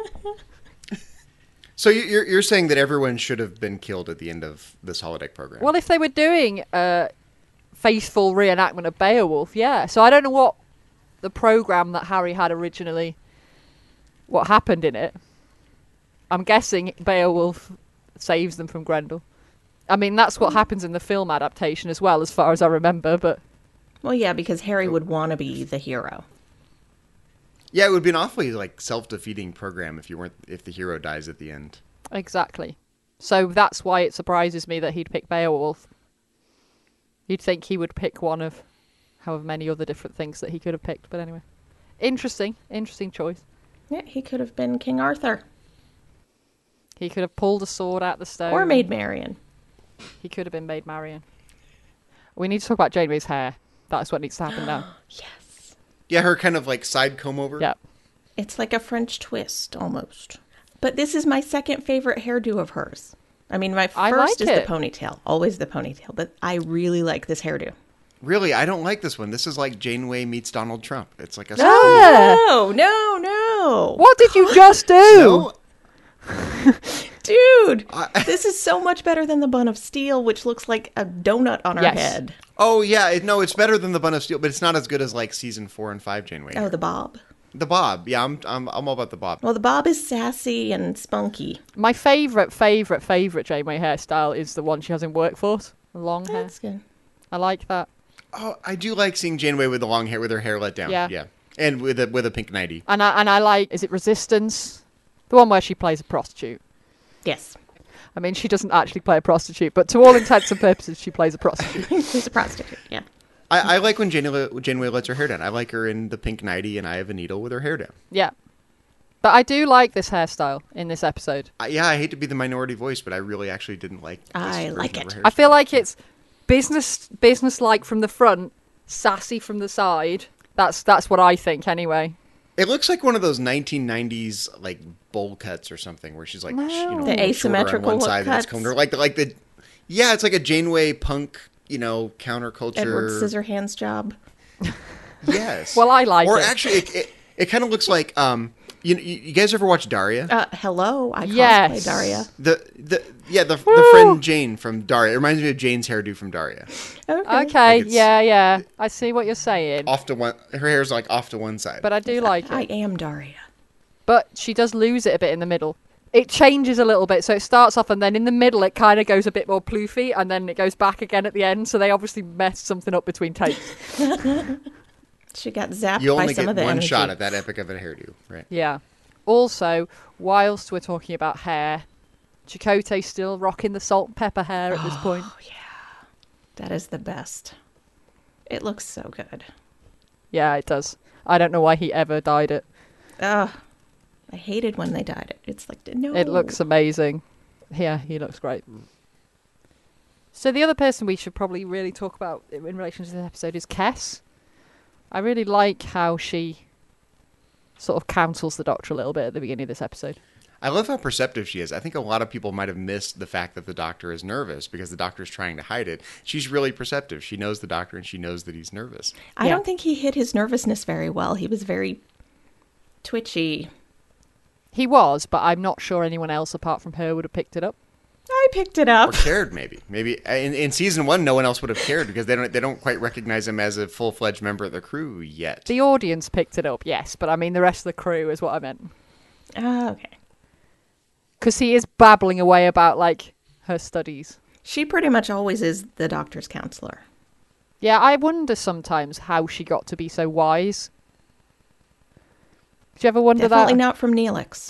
S6: So you're you're saying that everyone should have been killed at the end of this holodeck program?
S1: Well, if they were doing a faithful reenactment of Beowulf, yeah. So I don't know what the program that Harry had originally, what happened in it. I'm guessing Beowulf saves them from Grendel. I mean, that's what happens in the film adaptation as well, as far as I remember, but...
S5: Well, yeah, because Harry would want to be the hero.
S6: Yeah, it would be an awfully like self-defeating program if you weren't if the hero dies at the end.
S1: Exactly. So that's why it surprises me that he'd pick Beowulf. You'd think he would pick one of however many other different things that he could have picked, but anyway. Interesting, interesting choice.
S5: Yeah, he could have been King Arthur.
S1: He could have pulled a sword out the stone.
S5: Or Maid Marian.
S1: He could have been Maid Marian. We need to talk about Janeway's hair. That's what needs to happen now.
S5: Yes.
S6: Yeah, her kind of like side comb over.
S1: Yeah.
S5: It's like a French twist, almost. But this is my second favorite hairdo of hers. I mean, my
S1: I
S5: first
S1: like
S5: is
S1: it.
S5: the ponytail. Always the ponytail. But I really like this hairdo.
S6: Really, I don't like this one. This is like Janeway meets Donald Trump. It's like a...
S5: No, no, no.
S1: What did you just do?
S6: No,
S5: Dude,
S6: I-
S5: this is so much better than the bun of steel, which looks like a donut on her
S1: Yes.
S5: head.
S6: Oh, yeah. It, no, it's better than the Bun of Steel, but it's not as good as like season four and five Janeway.
S5: Oh, the bob.
S6: The bob. Yeah, I'm, I'm, I'm all about the bob.
S5: Well, the bob is sassy and spunky.
S1: My favourite, favourite, favourite Janeway hairstyle is the one she has in Workforce. The long hair.
S5: That's good.
S1: I like that.
S6: Oh, I do like seeing Janeway with the long hair, with her hair let down.
S1: Yeah.
S6: Yeah. And with a, with a pink nightie.
S1: And I, and I like, is it Resistance? The one where she plays a prostitute.
S5: Yes.
S1: I mean, she doesn't actually play a prostitute, but to all intents and purposes, she plays a prostitute.
S5: She's a prostitute, yeah.
S6: I, I like when Janeway, Janeway lets her hair down. I like her in the pink nightie and Eye of a Needle with her hair down.
S1: Yeah. But I do like this hairstyle in this episode.
S6: I, yeah, I hate to be the minority voice, but I really actually didn't like this
S5: I
S6: version
S5: like
S6: of
S5: it.
S6: her
S1: I
S6: hairstyle.
S1: feel like it's business business-like from the front, sassy from the side. That's that's what I think, anyway.
S6: It looks like one of those nineteen nineties like bowl cuts or something, where she's like, sh- you know,
S5: The
S6: shorter
S5: asymmetrical
S6: on one side and it's
S5: cuts.
S6: combed over. like the like the yeah, it's like a Janeway punk, you know, counterculture.
S5: Edward Scissorhands job.
S6: Yes.
S1: Well, I like
S6: or
S1: it.
S6: actually, it, it, it kind of looks like um, you, you you guys ever watch Daria?
S5: Uh, hello, I cosplay
S1: Yes.
S5: Daria.
S6: The the yeah the the friend Jane from Daria. It reminds me of Jane's hairdo from Daria.
S5: Okay.
S1: Okay,
S6: it's-
S1: yeah, yeah. I see what you're saying.
S6: Off to one, her hair's like off to one side.
S1: But I do like
S5: I
S1: it.
S5: am Daria.
S1: But she does lose it a bit in the middle. It changes a little bit, so it starts off and then in the middle it kind of goes a bit more ploofy and then it goes back again at the end, so they obviously messed something up between takes.
S5: She got zapped
S6: you
S5: by
S6: only
S5: some
S6: get
S5: of the
S6: one
S5: energy.
S6: shot at that epic of a hairdo, right?
S1: Yeah. Also, whilst we're talking about hair, Chakotay's still rocking the salt and pepper hair at this point.
S5: That is the best. It looks so good.
S1: Yeah, it does. I don't know why he ever dyed it.
S5: Ugh. I hated when they dyed it. It's like, no.
S1: It looks amazing. Yeah, he looks great. So the other person we should probably really talk about in relation to this episode is Kes. I really like how she sort of counsels the Doctor a little bit at the beginning of this episode.
S6: I love how perceptive she is. I think a lot of people might have missed the fact that the Doctor is nervous because the Doctor is trying to hide it. She's really perceptive. She knows the Doctor and she knows that he's nervous.
S5: I
S1: Yeah.
S5: don't think he hid his nervousness very well. He was very twitchy.
S1: He was, but I'm not sure anyone else apart from her would have picked it up.
S5: I picked it up.
S6: Or cared, maybe. Maybe in, in season one, no one else would have cared because they don't they don't quite recognize him as a full fledged member of the crew yet.
S1: The audience picked it up, yes, but I mean the rest of the crew is what I meant.
S5: Ah, okay.
S1: Because he is babbling away about, like, her studies.
S5: She pretty much always is the Doctor's counselor.
S1: Yeah, I wonder sometimes how she got to be so wise. Do you ever wonder
S5: Definitely
S1: that?
S5: not from Neelix.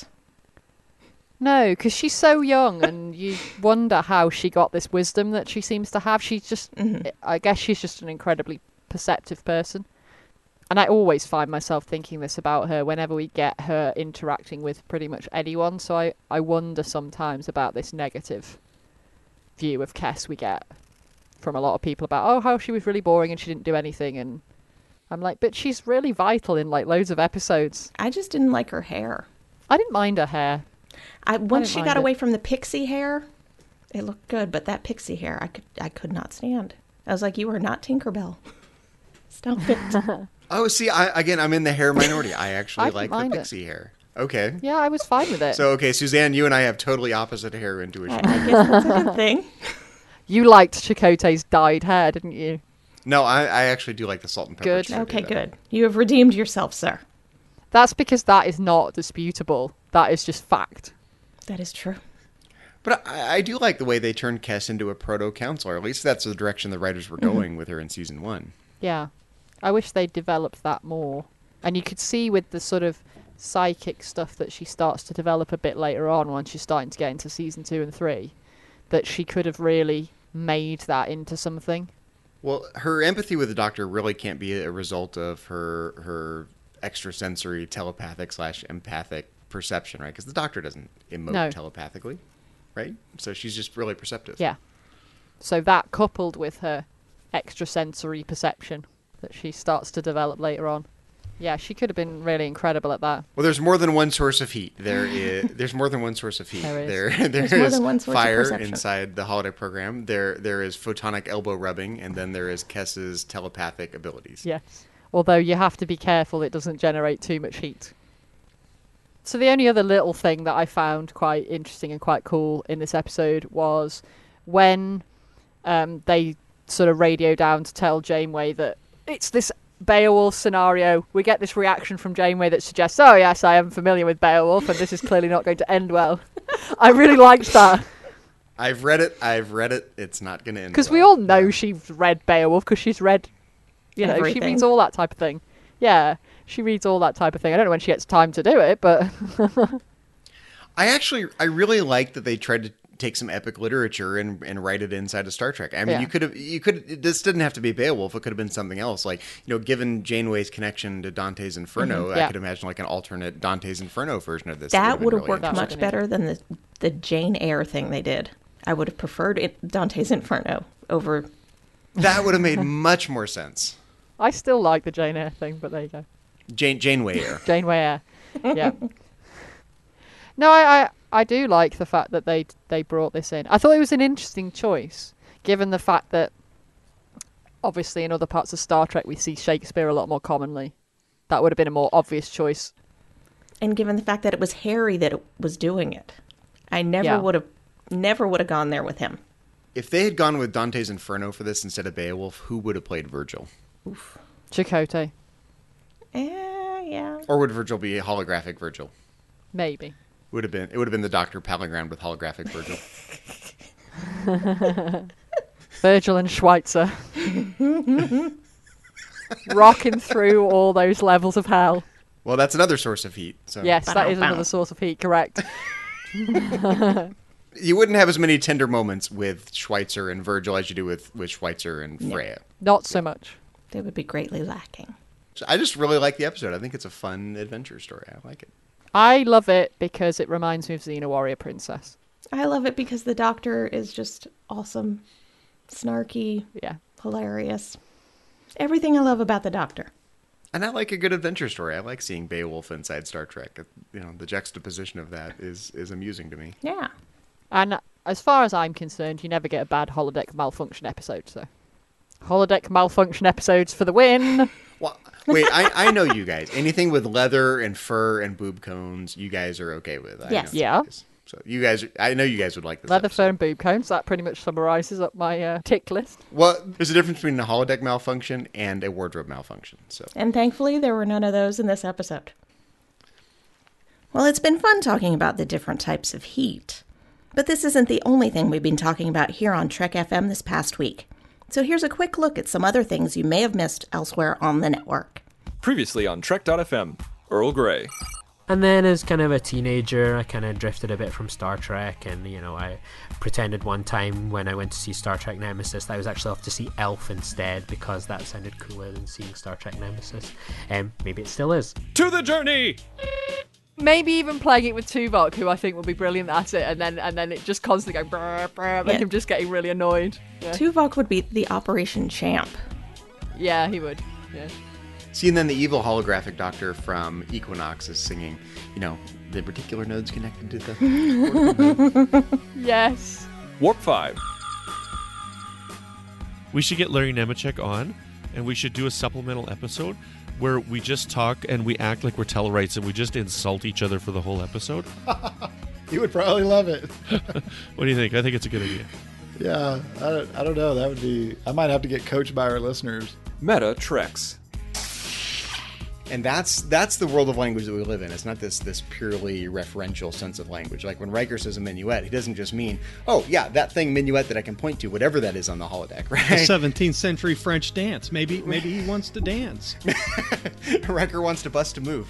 S1: No, because she's so young, and you wonder how she got this wisdom that she seems to have. She's just, I guess she's just an incredibly perceptive person. And I always find myself thinking this about her whenever we get her interacting with pretty much anyone. So I, I wonder sometimes about this negative view of Kes we get from a lot of people about, oh, how she was really boring and she didn't do anything. And I'm like, but she's really vital in like loads of episodes.
S5: I just didn't like her hair.
S1: I didn't mind her hair.
S5: I once
S1: didn't
S5: she
S1: mind
S5: got
S1: it.
S5: away from the pixie hair, it looked good, but that pixie hair, I could I could not stand. I was like, you are not Tinkerbell. Stop it.
S6: Oh, see, I, again, I'm in the hair minority. I actually
S1: I didn't
S6: like the
S1: mind it.
S6: pixie hair. Okay.
S1: Yeah, I was fine with it.
S6: So, okay, Suzanne, you and I have totally opposite hair
S5: I,
S6: intuition.
S5: I guess that's a good thing.
S1: You liked Chakotay's dyed hair, didn't you?
S6: No, I, I actually do like the salt and pepper.
S1: Good.
S6: Too,
S5: Okay,
S6: though.
S5: good. You have redeemed yourself, sir.
S1: That's because that is not disputable. That is just fact.
S5: That is true.
S6: But I, I do like the way they turned Kes into a proto-counselor. At least that's the direction the writers were going with her in season one.
S1: Yeah. I wish they'd developed that more. And you could see with the sort of psychic stuff that she starts to develop a bit later on once she's starting to get into season two and three, that she could have really made that into something.
S6: Well, her empathy with the Doctor really can't be a result of her her extrasensory telepathic slash empathic perception, right? Because the Doctor doesn't emote
S1: No.
S6: telepathically, right? So she's just really perceptive.
S1: Yeah. So that coupled with her extrasensory perception that she starts to develop later on. Yeah, she could have been really incredible at that.
S6: Well, there's more than one source of heat. There is. There's more than one source of heat.
S1: There is.
S6: There, there
S5: There's more
S6: is
S5: than one source of
S6: fire
S5: perception.
S6: inside the holodeck program. There, there is photonic elbow rubbing, and then there is Kes's telepathic abilities.
S1: Yes. Although you have to be careful it doesn't generate too much heat. So the only other little thing that I found quite interesting and quite cool in this episode was when um, they sort of radio down to tell Janeway that it's this Beowulf scenario. We get this reaction from Janeway that suggests, oh yes, I am familiar with Beowulf and this is clearly not going to end well. I really liked that.
S6: I've read it. I've read it. It's not going to end.
S1: Because
S6: well.
S1: we all know she's read Beowulf because she's read, you know,
S5: Everything.
S1: she reads all that type of thing. Yeah, she reads all that type of thing. I don't know when she gets time to do it, but...
S6: I actually, I really like that they tried to take some epic literature and, and write it inside of Star Trek. I mean,
S1: Yeah.
S6: you could have, you could, this didn't have to be Beowulf. It could have been something else. Like, you know, given Janeway's connection to Dante's Inferno,
S1: Mhm, yeah.
S6: I could imagine like an alternate Dante's Inferno version of this.
S5: That would
S6: been
S5: have
S6: really
S5: worked
S1: That
S5: much
S1: would've been
S5: better than the the Jane Eyre thing they did. I would have preferred it, Dante's Inferno over.
S6: That would have made much more sense.
S1: I still like the Jane Eyre thing, but there you go.
S6: Jane Janeway Eyre.
S1: Janeway Eyre. Yeah. No, I, I I do like the fact that they they brought this in. I thought it was an interesting choice, given the fact that obviously in other parts of Star Trek we see Shakespeare a lot more commonly. That would have been a more obvious choice.
S5: And given the fact that it was Harry that was doing it, I never
S1: Yeah.
S5: would have, never would have gone there with him.
S6: If they had gone with Dante's Inferno for this instead of Beowulf, who would have played Virgil?
S1: Chakotay,
S5: Eh, yeah.
S6: Or would Virgil be a holographic Virgil?
S1: maybe.
S6: Would have been. It would have been the Doctor palling around with holographic Virgil.
S1: Virgil and Schweitzer. Rocking through all those levels of hell.
S6: Well, that's another source of heat. So
S1: Yes, that is
S5: Ba-dum-bum.
S1: another source of heat, correct.
S6: you wouldn't have as many tender moments with Schweitzer and Virgil as you do with, with Schweitzer and Freya.
S1: Not so much.
S5: They would be greatly lacking.
S6: So I just really like the episode. I think it's a fun adventure story. I like it.
S1: I love it because it reminds me of Xena Warrior Princess.
S5: I love it because the Doctor is just awesome, snarky,
S1: Yeah.
S5: hilarious. Everything I love about the Doctor.
S6: And I like a good adventure story. I like seeing Beowulf inside Star Trek. You know, the juxtaposition of that is, is amusing to me.
S5: Yeah.
S1: And as far as I'm concerned, you never get a bad holodeck malfunction episode, so. Holodeck malfunction episodes for the win.
S6: Well, wait, I, I know you guys. Anything with leather and fur and boob cones, you guys are okay with. I
S5: Yes.
S6: know
S1: Yeah.
S6: you guys. So you guys, I know you guys would like this
S1: Leather,
S6: episode.
S1: fur, and boob cones. That pretty much summarises up my uh, tick list.
S6: Well, there's a difference between a holodeck malfunction and a wardrobe malfunction. So
S5: And thankfully, there were none of those in this episode. Well, it's been fun talking about the different types of heat. But this isn't the only thing we've been talking about here on Trek F M this past week. So here's a quick look at some other things you may have missed elsewhere on the network.
S7: Previously on Trek dot F M, Earl Grey.
S8: And then as kind of a teenager, I kind of drifted a bit from Star Trek, and, you know, I pretended one time when I went to see Star Trek Nemesis that I was actually off to see Elf instead, because that sounded cooler than seeing Star Trek Nemesis. Um, maybe it still is.
S7: To the journey!
S1: Maybe even playing it with Tuvok, who I think will be brilliant at it, and then and then it just constantly going brr, brr, make
S5: Yeah.
S1: him just getting really annoyed. Yeah,
S5: Tuvok would be the Operation Champ.
S1: yeah he would. Yeah.
S6: See, and then the evil holographic doctor from Equinox is singing, you know, the reticular nodes connected to the...
S1: Yes.
S7: Warp five.
S9: We should get Larry Nemechek on, and we should do a supplemental episode where we just talk and we act like we're Tellarites and we just insult each other for the whole episode.
S10: You would probably love it.
S9: What do you think? I think it's a good idea.
S10: Yeah, I don't, I don't know. That would be... I might have to get coached by our listeners.
S7: Meta Treks.
S6: And that's that's the world of language that we live in. It's not this this purely referential sense of language. Like when Riker says a minuet, he doesn't just mean, oh, yeah, that thing minuet that I can point to, whatever that is on the holodeck, right?
S11: A seventeenth century French dance. Maybe maybe he wants to dance.
S6: Riker wants to bust a move.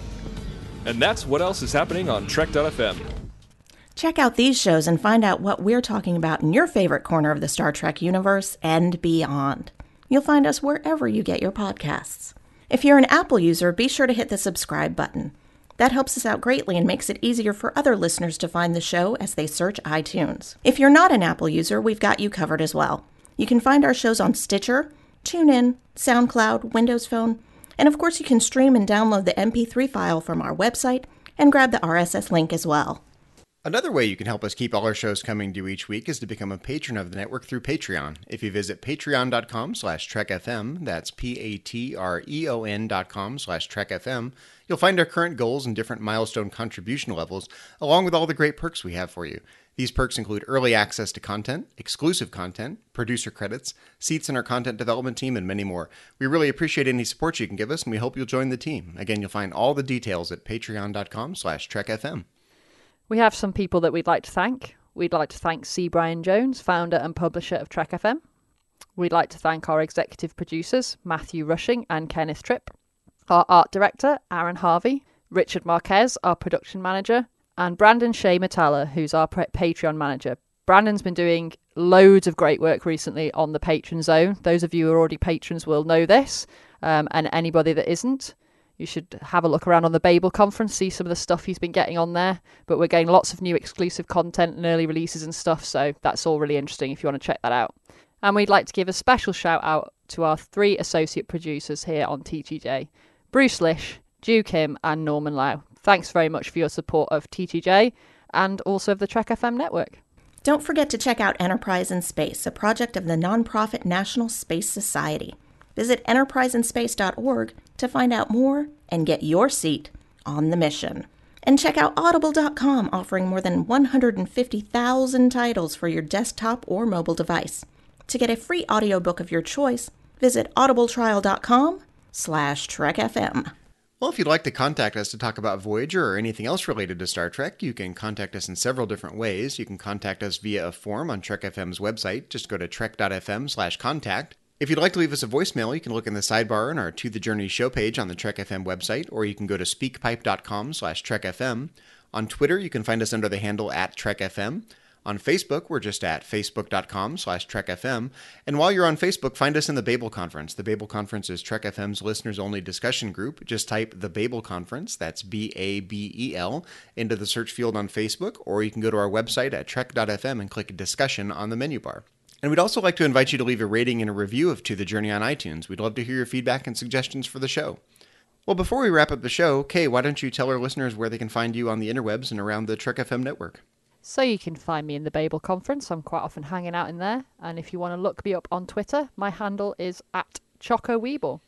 S7: And that's what else is happening on Trek dot f m.
S5: Check out these shows and find out what we're talking about in your favorite corner of the Star Trek universe and beyond. You'll find us wherever you get your podcasts. If you're an Apple user, be sure to hit the subscribe button. That helps us out greatly and makes it easier for other listeners to find the show as they search iTunes. If you're not an Apple user, we've got you covered as well. You can find our shows on Stitcher, TuneIn, SoundCloud, Windows Phone, and of course you can stream and download the M P three file from our website and grab the R S S link as well.
S6: Another way you can help us keep all our shows coming to you each week is to become a patron of the network through Patreon. If you visit patreon.com slash trekfm, that's P-A-T-R-E-O-N dot com slash trekfm, you'll find our current goals and different milestone contribution levels, along with all the great perks we have for you. These perks include early access to content, exclusive content, producer credits, seats in our content development team, and many more. We really appreciate any support you can give us, and we hope you'll join the team. Again, you'll find all the details at patreon.com slash trekfm.
S1: We have some people that we'd like to thank. We'd like to thank C. Brian Jones, founder and publisher of Trek F M. We'd like to thank our executive producers, Matthew Rushing and Kenneth Tripp, our art director, Aaron Harvey, Richard Marquez, our production manager, and Brandon Shea Metalla, who's our pre- Patreon manager. Brandon's been doing loads of great work recently on the Patron Zone. Those of you who are already patrons will know this, um, and anybody that isn't, you should have a look around on the Babel conference, see some of the stuff he's been getting on there. But we're getting lots of new exclusive content and early releases and stuff, so that's all really interesting if you want to check that out. And we'd like to give a special shout out to our three associate producers here on T T J, Bruce Lish, Ju Kim and Norman Lau. Thanks very much for your support of T T J and also of the Trek F M network.
S5: Don't forget to check out Enterprise in Space, a project of the nonprofit National Space Society. Visit enterprise in space dot org to find out more and get your seat on the mission. And check out audible dot com, offering more than one hundred fifty thousand titles for your desktop or mobile device. To get a free audiobook of your choice, visit audibletrial.com slash trekfm.
S6: Well, if you'd like to contact us to talk about Voyager or anything else related to Star Trek, you can contact us in several different ways. You can contact us via a form on Trek F M's website. Just go to trek.fm slash contact. If you'd like to leave us a voicemail, you can look in the sidebar on our To The Journey show page on the Trek F M website, or you can go to speakpipe.com slash trekfm. On Twitter, you can find us under the handle at trekfm. On Facebook, we're just at facebook.com slash trekfm. And while you're on Facebook, find us in the Babel Conference. The Babel Conference is Trek F M's listeners-only discussion group. Just type The Babel Conference, that's B A B E L, into the search field on Facebook, or you can go to our website at trek.fm and click Discussion on the menu bar. And we'd also like to invite you to leave a rating and a review of To The Journey on iTunes. We'd love to hear your feedback and suggestions for the show. Well, before we wrap up the show, Kay, why don't you tell our listeners where they can find you on the interwebs and around the Trek F M network?
S1: So you can find me in the Babel Conference. I'm quite often hanging out in there. And if you want to look me up on Twitter, my handle is at ChocoWeeble.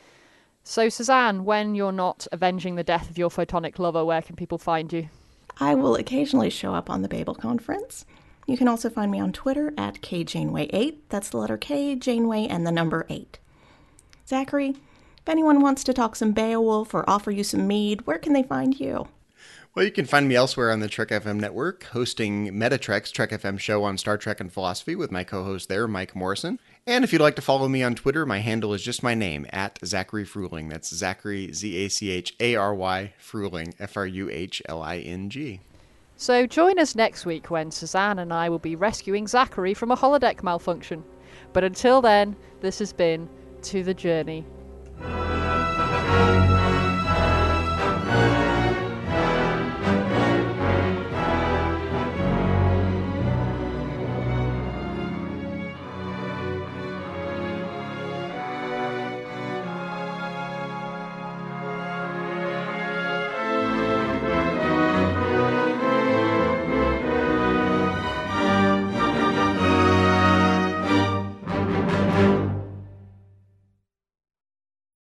S1: So, Suzanne, when you're not avenging the death of your photonic lover, where can people find you?
S5: I will occasionally show up on the Babel Conference. You can also find me on Twitter at K Janeway eight. That's the letter K, Janeway, and the number eight. Zachary, if anyone wants to talk some Beowulf or offer you some mead, where can they find you?
S6: Well, you can find me elsewhere on the Trek F M network, hosting Metatrek's Trek F M show on Star Trek and philosophy with my co-host there, Mike Morrison. And if you'd like to follow me on Twitter, my handle is just my name, at Zachary Fruhling. That's Zachary, Z A C H A R Y, Fruhling, F R U H L I N G.
S1: So join us next week when Suzanne and I will be rescuing Zachary from a holodeck malfunction. But until then, this has been To The Journey.